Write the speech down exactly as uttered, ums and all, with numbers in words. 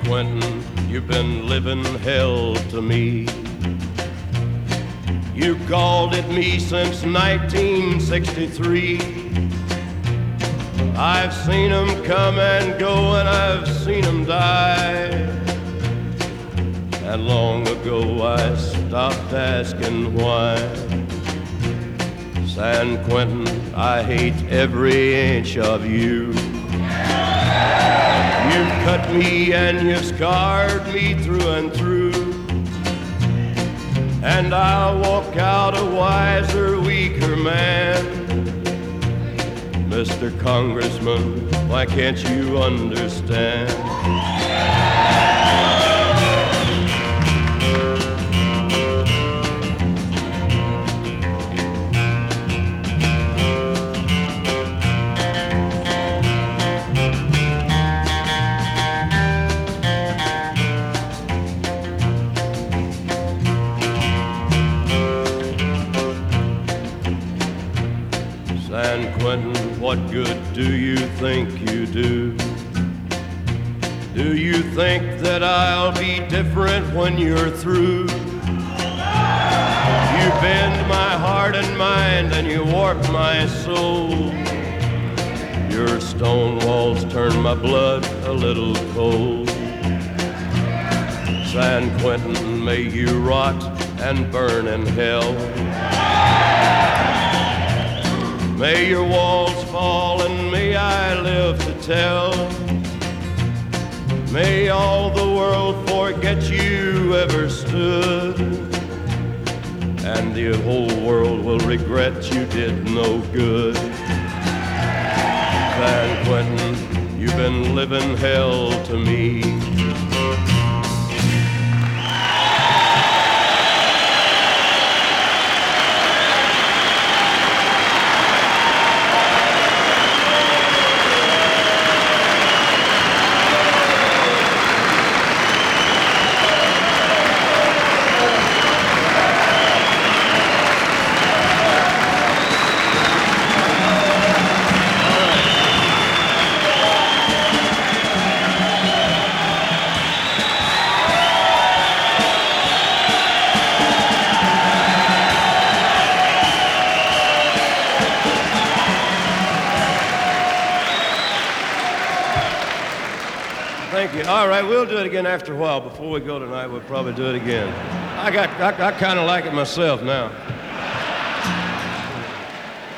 Quentin, you've been living hell to me. You called it me since nineteen sixty-three. I've seen them come and go, and I've seen them die. And long ago I stopped asking why. San Quentin, I hate every inch of you. You've cut me and you've scarred me through and through. And I'll walk out a wiser, weaker man. Mister Congressman, why can't you understand? San Quentin, what good do you think you do? Do you think that I'll be different when you're through? You bend my heart and mind and you warp my soul. Your stone walls turn my blood a little cold. San Quentin, may you rot and burn in hell. May your walls fall and may I live to tell. May all the world forget you ever stood, and the whole world will regret you did no good. San Quentin, you've been living hell to me. Thank you. All right, we'll do it again after a while. Before we go tonight, we'll probably do it again. I got, I, I kind of like it myself now.